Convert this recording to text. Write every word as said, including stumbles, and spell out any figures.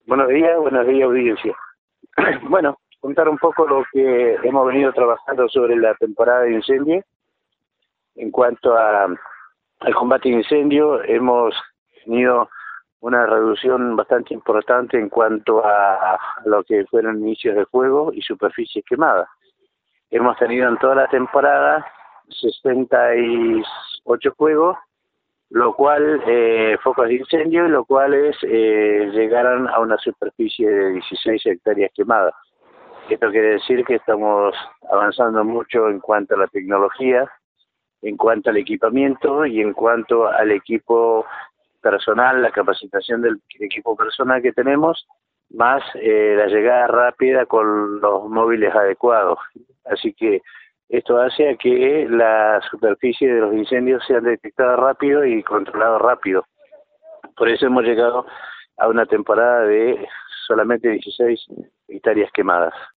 Buenos días, buenos días audiencia. Bueno, contar un poco lo que hemos venido trabajando sobre la temporada de incendio. En cuanto a, al combate de incendio, hemos tenido una reducción bastante importante en cuanto a, a lo que fueron inicios de fuego y superficies quemadas. Hemos tenido en toda la temporada sesenta y ocho fuegos, lo cual, eh, focos de incendio, lo cual es, eh, llegaron a una superficie de dieciséis hectáreas quemadas. Esto quiere decir que estamos avanzando mucho en cuanto a la tecnología, en cuanto al equipamiento y en cuanto al equipo personal, la capacitación del equipo personal que tenemos, más eh, la llegada rápida con los móviles adecuados. Así que esto hace a que la superficie de los incendios sean detectadas rápido y controlados rápido. Por eso hemos llegado a una temporada de solamente dieciséis hectáreas quemadas.